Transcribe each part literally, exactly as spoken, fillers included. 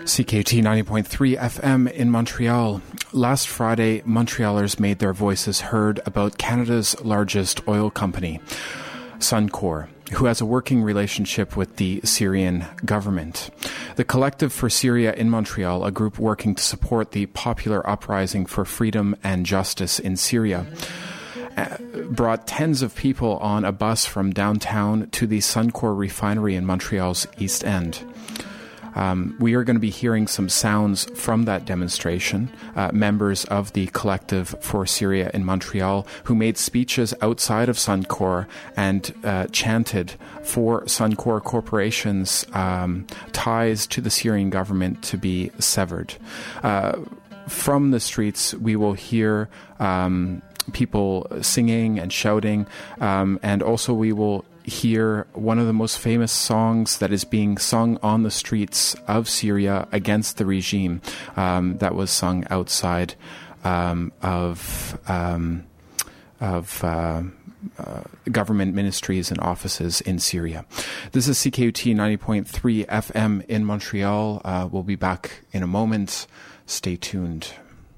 C K U T ninety point three F M in Montreal. Last Friday, Montrealers made their voices heard about Canada's largest oil company, Suncor, who has a working relationship with the Syrian government. The Collective for Syria in Montreal, a group working to support the popular uprising for freedom and justice in Syria, brought tens of people on a bus from downtown to the Suncor refinery in Montreal's East End. Um, we are going to be hearing some sounds from that demonstration. Uh, members of the Collective for Syria in Montreal who made speeches outside of Suncor and uh, chanted for Suncor Corporation's um, ties to the Syrian government to be severed. Uh, from the streets, we will hear um, people singing and shouting, um, and also we will hear one of the most famous songs that is being sung on the streets of Syria against the regime, um, that was sung outside um, of um, of uh, uh, government ministries and offices in Syria. This is C K U T ninety point three F M in Montreal. Uh, we'll be back in a moment. Stay tuned.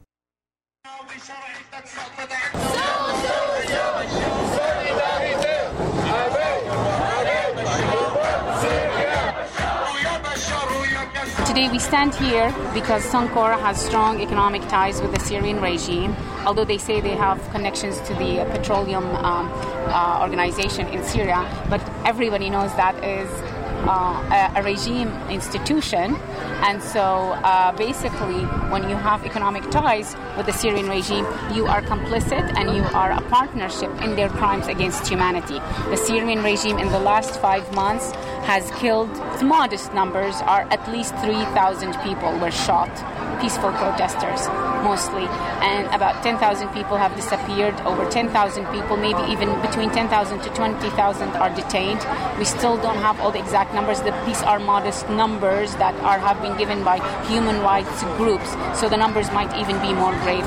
Today we stand here because Suncor has strong economic ties with the Syrian regime, although they say they have connections to the uh, petroleum um, uh, organization in Syria, but everybody knows that is uh, a, a regime institution, and so uh, basically when you have economic ties with the Syrian regime, you are complicit and you are a partnership in their crimes against humanity. The Syrian regime in the last five months has killed, modest numbers are at least three thousand people were shot, peaceful protesters mostly, and about ten thousand people have disappeared, over ten thousand people, maybe even between ten thousand to twenty thousand are detained. We still don't have all the exact numbers. These are modest numbers that are have been given by human rights groups, so the numbers might even be more grave.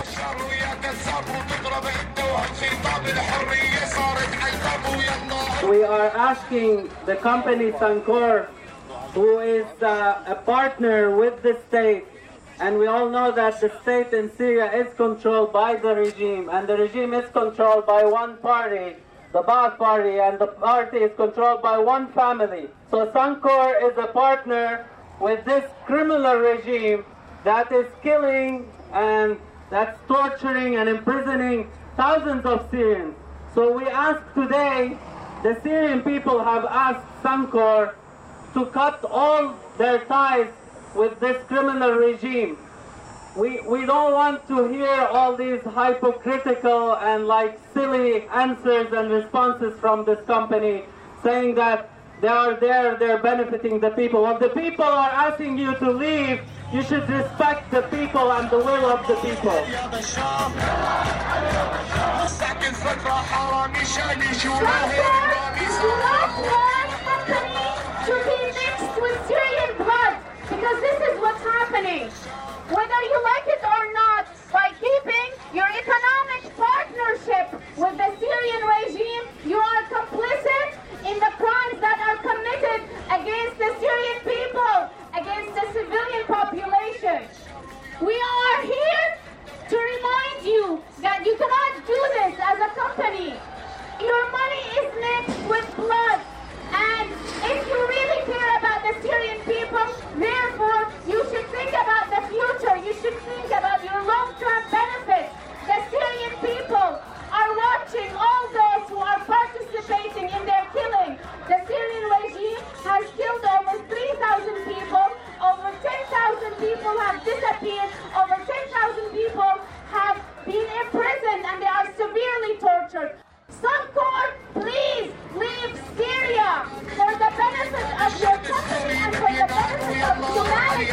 We are asking the company Suncor, who is uh, a partner with the state, and we all know that the state in Syria is controlled by the regime, and the regime is controlled by one party, the Ba'ath Party, and the party is controlled by one family. So Suncor is a partner with this criminal regime that is killing and that's torturing and imprisoning thousands of Syrians. So we ask today, the Syrian people have asked Suncor to cut all their ties with this criminal regime. We we don't want to hear all these hypocritical and like silly answers and responses from this company saying that they are there, they're benefiting the people. When the people are asking you to leave, you should respect the people and the will of the people. To be mixed with Syrian blood, because this is what's happening. Whether you like it or not, by keeping your economic partnership with the Syrian regime, you are complicit in the crimes that are committed against the Syrian people, against the civilian population. We are here to remind you that you cannot do this as a company. Your money is mixed with blood. And if you really care about the Syrian people, therefore, you should think about the future. You should think about your long-term benefits. The Syrian people are watching all those who are participating in their killing. The Syrian regime has killed almost three thousand people. Over ten thousand people have disappeared. Over ten thousand people have been imprisoned and they are severely tortured. Suncor, please leave Syria for the benefit of your country and for the benefit of humanity.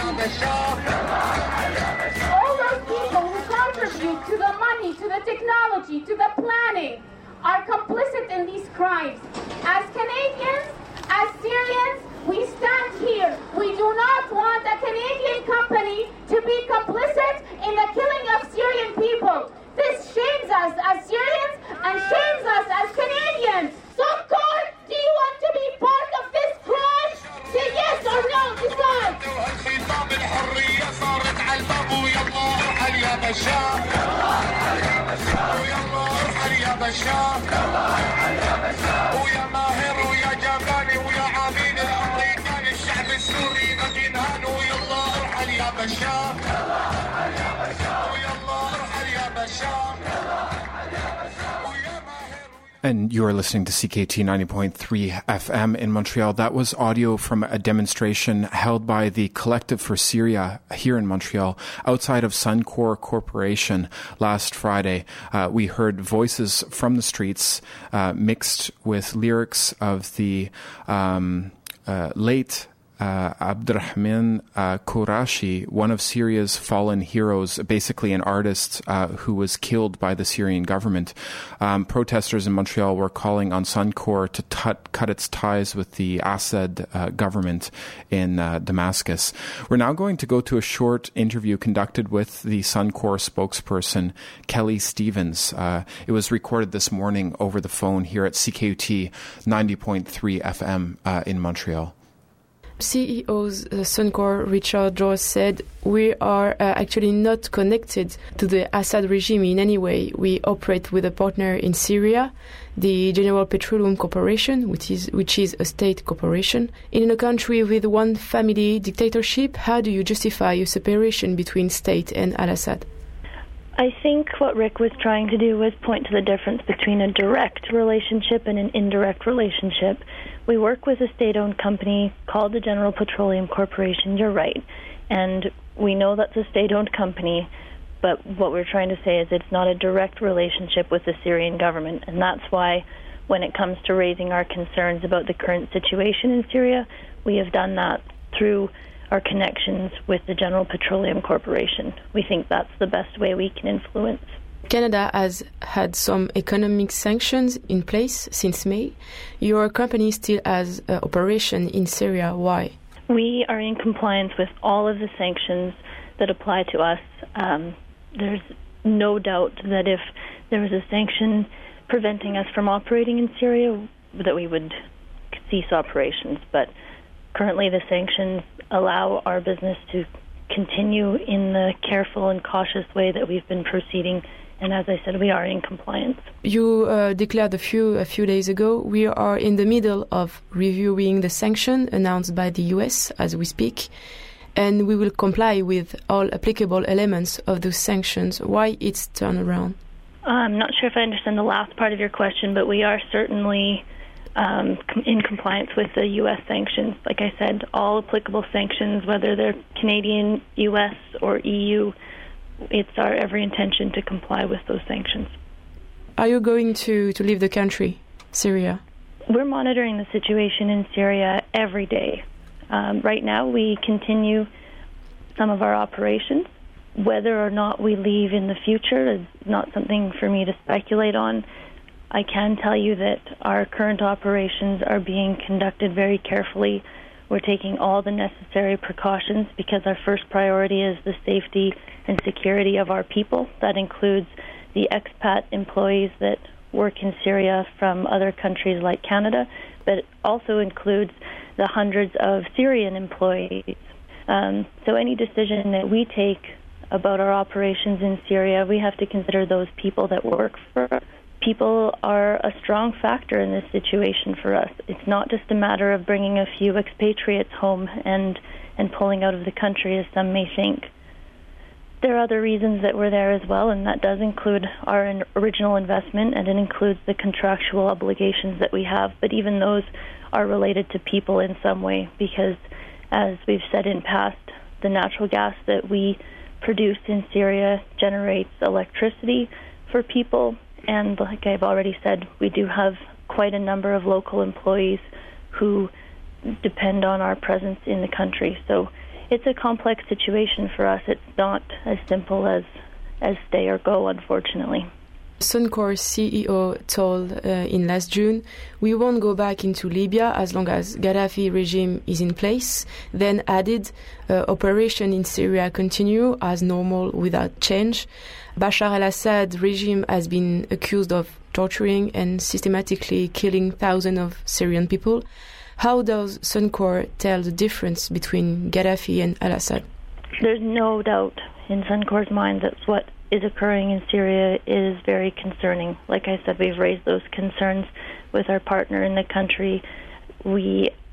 All those people who contribute to the money, to the technology, to the planning, are complicit in these crimes. As Canadians, as Syrians, we stand here. We do not want a Canadian company to be complicit in the killing of Syrian people. This shames us as Syrians and shames us as Canadians. Suncor, do you want to be part of this crime? Say yes or no, decide. And you are listening to C K T ninety point three F M in Montreal. That was audio from a demonstration held by the Collective for Syria here in Montreal outside of Suncor Corporation last Friday. Uh, we heard voices from the streets uh, mixed with lyrics of the um, uh, late Uh, Abdurrahman uh, Qurashi, one of Syria's fallen heroes, basically an artist uh, who was killed by the Syrian government. Um, protesters in Montreal were calling on Suncor to tut, cut its ties with the Assad uh, government in uh, Damascus. We're now going to go to a short interview conducted with the Suncor spokesperson, Kelly Stevens. Uh, it was recorded this morning over the phone here at C K U T ninety point three F M uh, in Montreal. C E O of uh, Suncor, Richard Joyce, said, "We are uh, actually not connected to the Assad regime in any way. We operate with a partner in Syria, the General Petroleum Corporation, which is which is a state corporation. In a country with one family dictatorship, how do you justify a separation between state and al-Assad?" I think what Rick was trying to do was point to the difference between a direct relationship and an indirect relationship. We work with a state-owned company called the General Petroleum Corporation, you're right, and we know that's a state-owned company, but what we're trying to say is it's not a direct relationship with the Syrian government, and that's why when it comes to raising our concerns about the current situation in Syria, we have done that through our connections with the General Petroleum Corporation. We think that's the best way we can influence. Canada has had some economic sanctions in place since May. Your company still has an operation in Syria. Why? We are in compliance with all of the sanctions that apply to us. Um, there's no doubt that if there was a sanction preventing us from operating in Syria, that we would cease operations. But currently the sanctions allow our business to continue in the careful and cautious way that we've been proceeding. And as I said, we are in compliance. You uh, declared a few a few days ago, we are in the middle of reviewing the sanction announced by the U S as we speak, and we will comply with all applicable elements of those sanctions. Why it's turned around? I'm not sure if I understand the last part of your question, but we are certainly um, in compliance with the U S sanctions. Like I said, all applicable sanctions, whether they're Canadian, U S, or E U, it's our every intention to comply with those sanctions. Are you going to, to leave the country, Syria? We're monitoring the situation in Syria every day. Um, right now, we continue some of our operations. Whether or not we leave in the future is not something for me to speculate on. I can tell you that our current operations are being conducted very carefully. We're taking all the necessary precautions because our first priority is the safety and security of our people. That includes the expat employees that work in Syria from other countries like Canada, but it also includes the hundreds of Syrian employees. Um, so any decision that we take about our operations in Syria, we have to consider those people that work for us. People are a strong factor in this situation for us. It's not just a matter of bringing a few expatriates home and, and pulling out of the country, as some may think. There are other reasons that we're there as well, and that does include our in- original investment, and it includes the contractual obligations that we have, but even those are related to people in some way, because as we've said in past, the natural gas that we produce in Syria generates electricity for people, and like I've already said, we do have quite a number of local employees who depend on our presence in the country. So it's a complex situation for us. It's not as simple as, as stay or go, unfortunately. Suncor C E O told uh, in last June, we won't go back into Libya as long as Gaddafi regime is in place, then added, uh, operation in Syria continue as normal without change. Bashar al-Assad regime has been accused of torturing and systematically killing thousands of Syrian people. How does Suncor tell the difference between Gaddafi and al-Assad? There's no doubt in Suncor's mind that what is occurring in Syria is very concerning. Like I said, we've raised those concerns with our partner in the country. We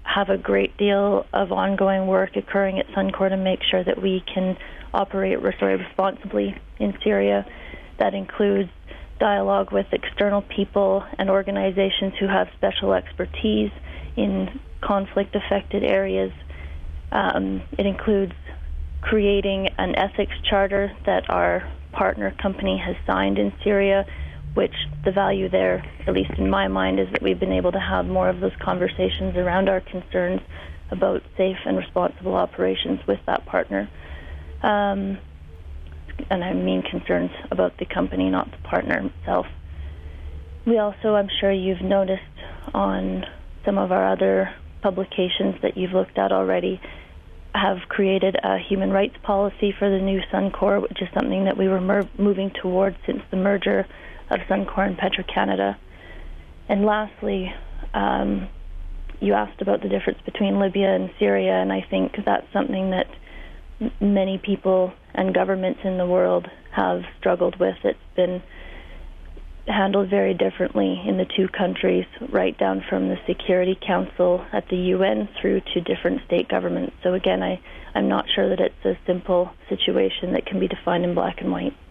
have a great deal of ongoing work occurring at Suncor to make sure that we can operate responsibly in Syria. That includes dialogue with external people and organizations who have special expertise in conflict-affected areas. Um, it includes creating an ethics charter that our partner company has signed in Syria, which the value there, at least in my mind, is that we've been able to have more of those conversations around our concerns about safe and responsible operations with that partner. Um, and I mean concerns about the company, not the partner itself. We also, I'm sure you've noticed on some of our other publications that you've looked at already, have created a human rights policy for the new Suncor, which is something that we were mer- moving towards since the merger of Suncor and Petro-Canada. And lastly, um, you asked about the difference between Libya and Syria, and I think that's something that m- many people and governments in the world have struggled with. It's been handled very differently in the two countries, right down from the Security Council at the U N through to different state governments. So again, I, I'm not sure that it's a simple situation that can be defined in black and white.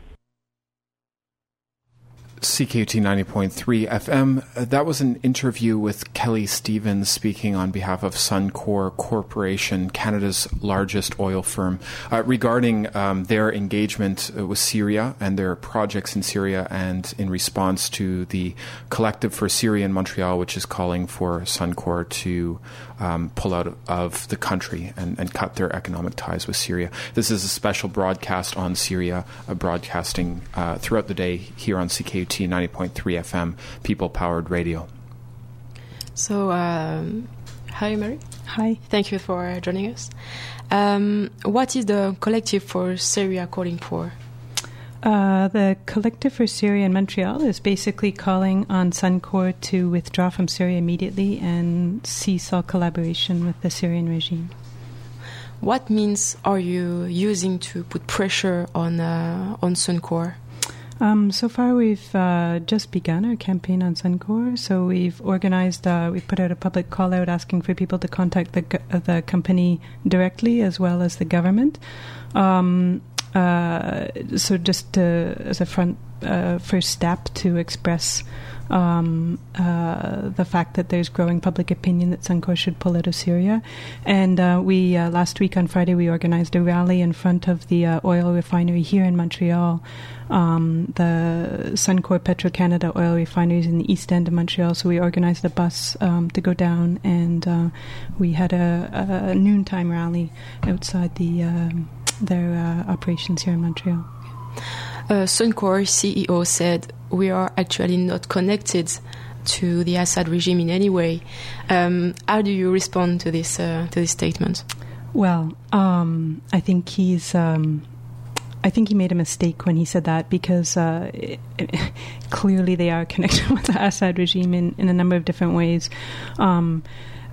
C K U T ninety point three F M. Uh, that was an interview with Kelly Stevens speaking on behalf of Suncor Corporation, Canada's largest oil firm, uh, regarding um, their engagement uh, with Syria and their projects in Syria, and in response to the Collective for Syria in Montreal, which is calling for Suncor to um, pull out of the country and, and cut their economic ties with Syria. This is a special broadcast on Syria, uh, broadcasting uh, throughout the day here on C K U T ninety point three F M, people-powered radio. So, um, hi, Mary. Hi. Thank you for joining us. Um, what is the Collective for Syria calling for? Uh, the Collective for Syria in Montreal is basically calling on Suncor to withdraw from Syria immediately and cease all collaboration with the Syrian regime. What means are you using to put pressure on uh, on Suncor? Um, so far, we've uh, just begun our campaign on Suncor. So we've organized, uh, we've put out a public call out asking for people to contact the uh, the company directly as well as the government. Um, uh, so just to, as a front uh, first step to express um, uh, the fact that there's growing public opinion that Suncor should pull out of Syria. And uh, we uh, last week on Friday we organized a rally in front of the uh, oil refinery here in Montreal. Um, the Suncor Petro-Canada oil refineries in the east end of Montreal. So we organized a bus um, to go down, and uh, we had a, a noontime rally outside the um, their uh, operations here in Montreal. Uh, Suncor C E O said, we are actually not connected to the Assad regime in any way. Um, how do you respond to this uh, to this statement? Well, um, I think he's... Um, I think he made a mistake when he said that, because uh, it, it, clearly they are connected with the Assad regime in, in a number of different ways. Um,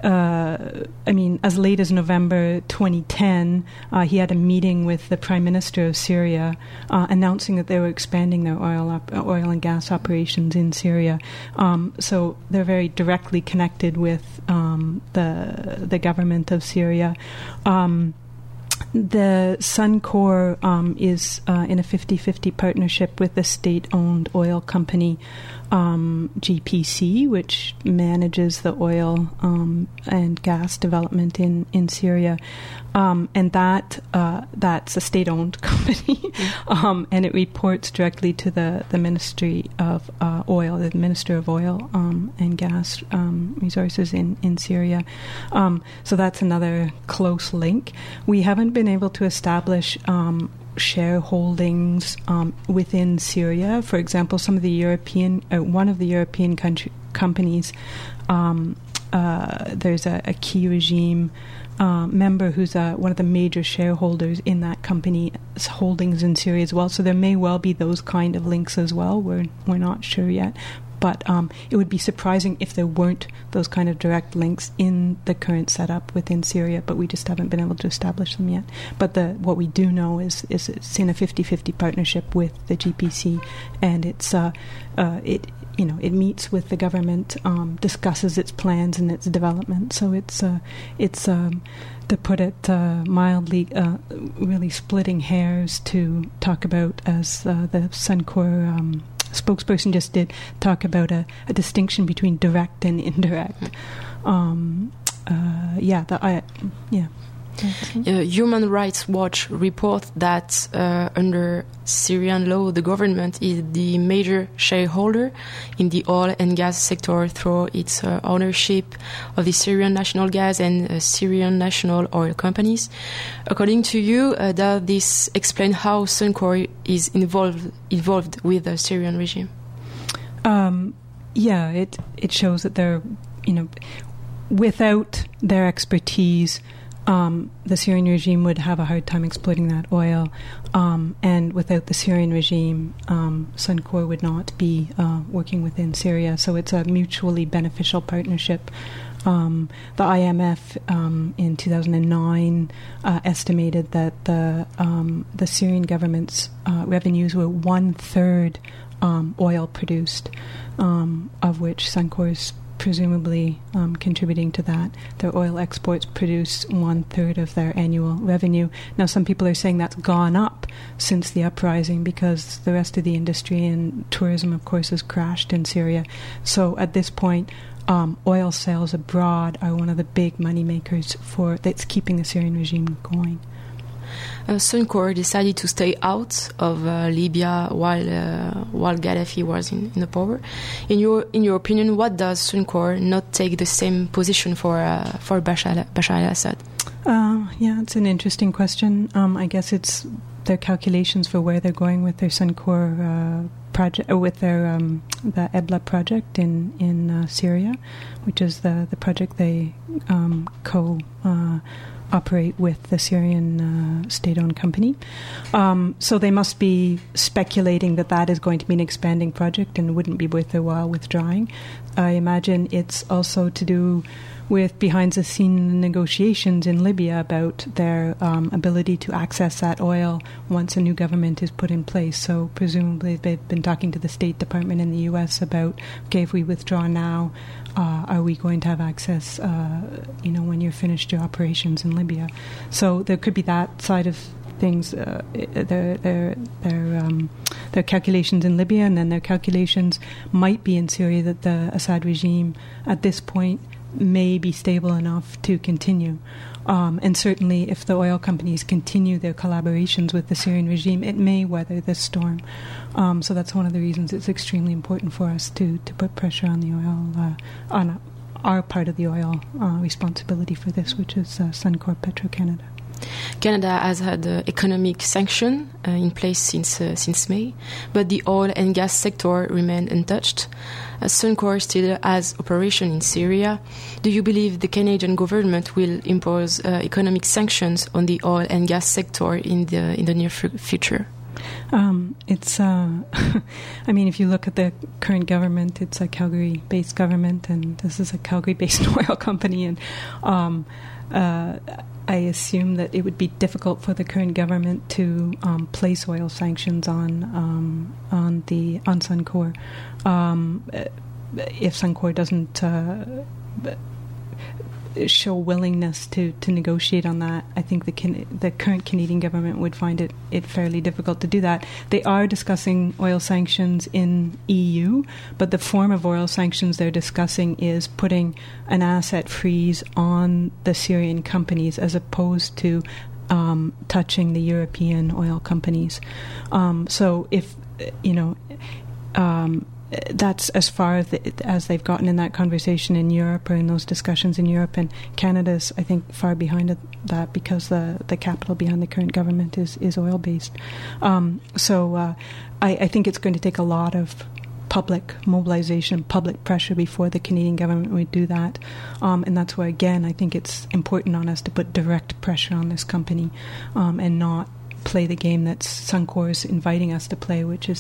uh, I mean, as late as November twenty ten, uh, he had a meeting with the Prime Minister of Syria uh, announcing that they were expanding their oil op- oil and gas operations in Syria. Um, so they're very directly connected with um, the the government of Syria. Um, The Suncor um, is uh, in a fifty-fifty partnership with the state-owned oil company um, G P C, which manages the oil um, and gas development in, in Syria. Um, and that uh, that's a state-owned company, mm-hmm. um, and it reports directly to the, the Ministry of uh, Oil, the Minister of Oil um, and Gas um, Resources in, in Syria. Um, so that's another close link. We haven't been able to establish um, shareholdings um, within Syria. For example, some of the European, uh, one of the European country, companies, um, uh, there's a, a key regime uh, member who's uh, one of the major shareholders in that company's holdings in Syria as well. So there may well be those kind of links as well. We're we're not sure yet. But um, it would be surprising if there weren't those kind of direct links in the current setup within Syria, but we just haven't been able to establish them yet. But the what we do know is, is it's in a fifty-fifty partnership with the G P C, and it's uh, uh, it you know, it meets with the government, um, discusses its plans and its development. So it's uh, it's um, to put it uh, mildly, uh, really splitting hairs to talk about, as uh, the Suncor um, spokesperson just did, talk about a, a distinction between direct and indirect. Um, uh, yeah, the, I, yeah. Uh, Human Rights Watch report that uh, under Syrian law, the government is the major shareholder in the oil and gas sector through its uh, ownership of the Syrian national gas and uh, Syrian national oil companies. According to you, uh, does this explain how Suncor is involved involved with the Syrian regime? Um, yeah, it it shows that they're, you know, without their expertise, Um, the Syrian regime would have a hard time exploiting that oil, um, and without the Syrian regime, um, Suncor would not be uh, working within Syria. So it's a mutually beneficial partnership. Um, the I M F um, in two thousand nine uh, estimated that the um, the Syrian government's uh, revenues were one third um, oil produced, um, of which Suncor's presumably um, contributing to that. Their oil exports produce one third of their annual revenue. Now, some people are saying that's gone up since the uprising because the rest of the industry and tourism, of course, has crashed in Syria. So at this point, um, oil sales abroad are one of the big money makers for that's keeping the Syrian regime going. Uh, Suncor decided to stay out of uh, Libya while uh, while Gaddafi was in, in the power. In your in your opinion, what does Suncor not take the same position for uh, for Bashar, Bashar al-Assad? Uh, yeah, it's an interesting question. Um, I guess it's their calculations for where they're going with their Suncor uh, project, or with their um, the Ebla project in in uh, Syria, which is the the project they um, co. Uh, operate with the Syrian uh, state-owned company. Um, so they must be speculating that that is going to be an expanding project and wouldn't be worth their while withdrawing. I imagine it's also to do with behind-the-scene negotiations in Libya about their um, ability to access that oil once a new government is put in place. So presumably they've been talking to the State Department in the U S about, okay, if we withdraw now, uh, are we going to have access, uh, you know, when you're finished your operations in Libya? So there could be that side of things, uh, their their their um, their calculations in Libya, and then their calculations might be in Syria that the Assad regime at this point may be stable enough to continue. Um, and certainly if the oil companies continue their collaborations with the Syrian regime, it may weather this storm. Um, so that's one of the reasons it's extremely important for us to, to put pressure on the oil, uh, on our part of the oil uh, responsibility for this, which is uh, Suncor Petro-Canada. Canada has had uh, economic sanction uh, in place since uh, since May, but the oil and gas sector remained untouched. Uh, Suncor still has operation in Syria. Do you believe the Canadian government will impose uh, economic sanctions on the oil and gas sector in the in the near f- future? Um, it's, uh, I mean, if you look at the current government, it's a Calgary-based government, and this is a Calgary-based oil company, and um, uh, I assume that it would be difficult for the current government to um, place oil sanctions on um, on the on Suncor um, if Suncor doesn't uh, show willingness to, to negotiate on that. I think the can- the current Canadian government would find it, it fairly difficult to do that. They are discussing oil sanctions in E U, but the form of oil sanctions they're discussing is putting an asset freeze on the Syrian companies as opposed to um, touching the European oil companies. Um, so if, you know, um, that's as far as, the, as they've gotten in that conversation in Europe or in those discussions in Europe, and Canada's, I think, far behind that because the, the capital behind the current government is, is oil-based. Um, so uh, I, I think it's going to take a lot of public mobilization, public pressure before the Canadian government would do that. Um, and that's why, again, I think it's important on us to put direct pressure on this company um, and not play the game that Suncor is inviting us to play, which is to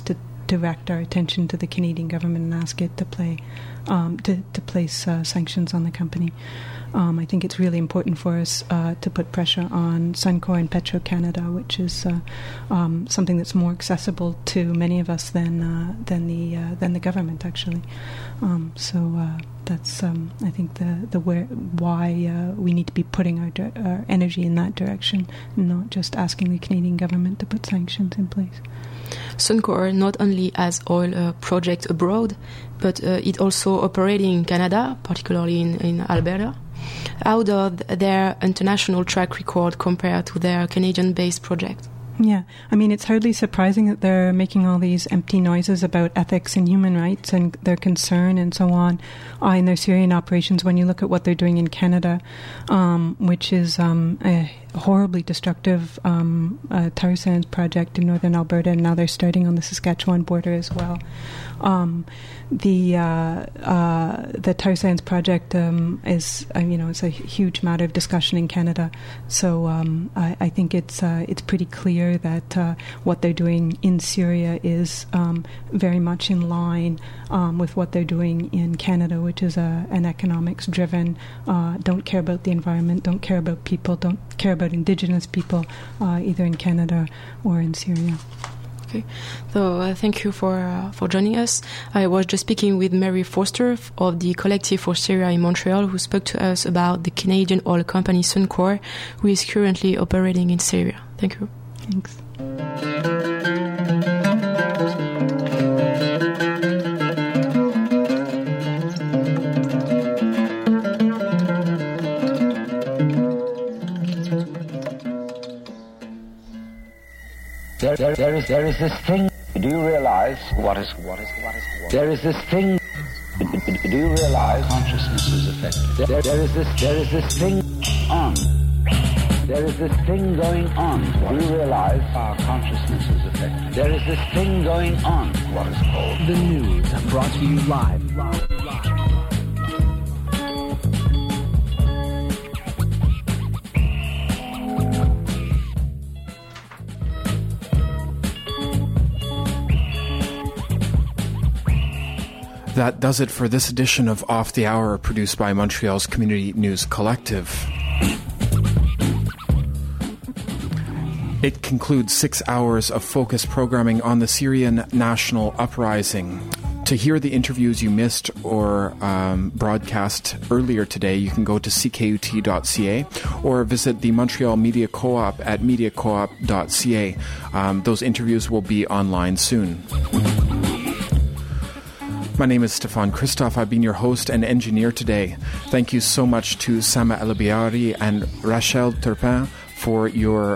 direct our attention to the Canadian government and ask it to play um, to to place uh, sanctions on the company. Um, I think it's really important for us uh, to put pressure on Suncor and Petro-Canada, which is uh, um, something that's more accessible to many of us than uh, than the uh, than the government, actually. Um, so uh, that's um, I think the the where, why uh, we need to be putting our, di- our energy in that direction, and not just asking the Canadian government to put sanctions in place. Suncor not only has oil uh, projects abroad, but uh, it also operating in Canada, particularly in, in Alberta. How does their international track record compare to their Canadian-based project? Yeah, I mean, it's hardly surprising that they're making all these empty noises about ethics and human rights and their concern and so on uh, in their Syrian operations when you look at what they're doing in Canada, um, which is um, a horribly destructive um, uh, tar sands project in northern Alberta, and now they're starting on the Saskatchewan border as well. Um, the uh, uh, the tar sands project um, is, uh, you know, it's a huge matter of discussion in Canada. So um, I, I think it's uh, it's pretty clear that uh, what they're doing in Syria is um, very much in line um, with what they're doing in Canada, which is a, an economics-driven, uh, don't care about the environment, don't care about people, don't care about Indigenous people, uh, either in Canada or in Syria. Okay, so uh, thank you for uh, for joining us. I was just speaking with Mary Forster f- of the Collective for Syria in Montreal, who spoke to us about the Canadian oil company Suncor, who is currently operating in Syria. Thank you. Thanks. There, there, there is, there is this thing. Do you realize what is, what is, what is, what? There is this thing. Do you realize consciousness is affected? There, there is this, there is this thing on. There is this thing going on. Do you realize our consciousness is affected? There is this thing going on. What is called the news, brought to you live. live, live. That does it for this edition of Off the Hour, produced by Montreal's Community News Collective. It concludes six hours of focused programming on the Syrian national uprising. To hear the interviews you missed or um, broadcast earlier today, you can go to c k u t dot c a or visit the Montreal Media Co-op at media co op dot c a. Um, those interviews will be online soon. My name is Stefan Christoph. I've been your host and engineer today. Thank you so much to Sama El Biari and Rachel Turpin for your